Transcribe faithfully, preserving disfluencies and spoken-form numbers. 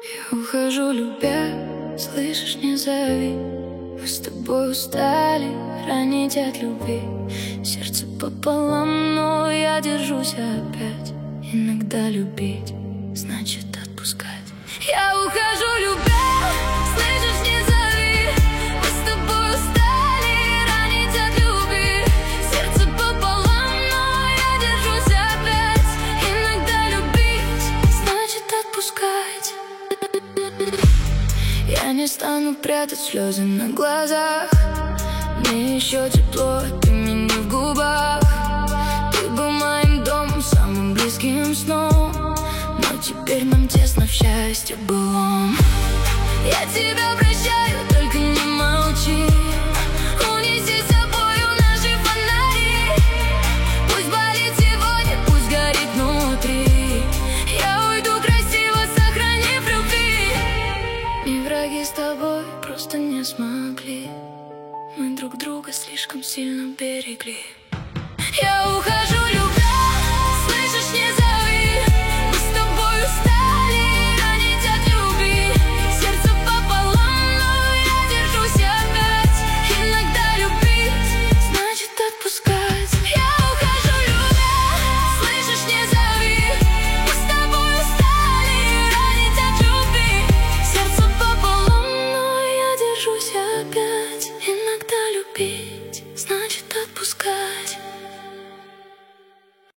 Я ухожу, любя, слышишь, не зови. Мы с тобой устали ранить от любви. Сердце пополам, но я держусь опять. Иногда любить значит отпускать. Я ухожу, любя, слышишь, не зови. Мы с тобой устали ранить от любви. Сердце пополам, но я держусь опять. Иногда любить значит отпускать. Я не стану прятать слезы на глазах. Мне еще тепло от имени в губах. Ты был моим домом, самым близким сном. Но теперь нам тесно в счастье былом. Я тебя прощаю, только не молчи. Унеси с собою наши фонари. Пусть болит сегодня, пусть горит внутри. Я уйду красиво, сохранив любви. Мы враги с тобой просто не смогли. Мы друг друга слишком сильно берегли.